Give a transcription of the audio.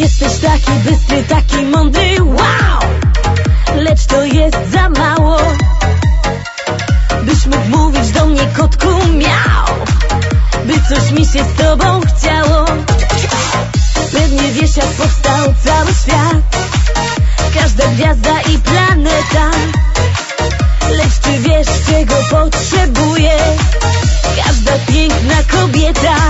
Jesteś taki bystry, taki mądry, wow! Lecz to jest za mało, byś mógł mówić do mnie kotku miał, by coś mi się z tobą chciało. Pewnie wiesz, jak powstał cały świat, każda gwiazda i planeta. Lecz czy wiesz, czego potrzebuje każda piękna kobieta?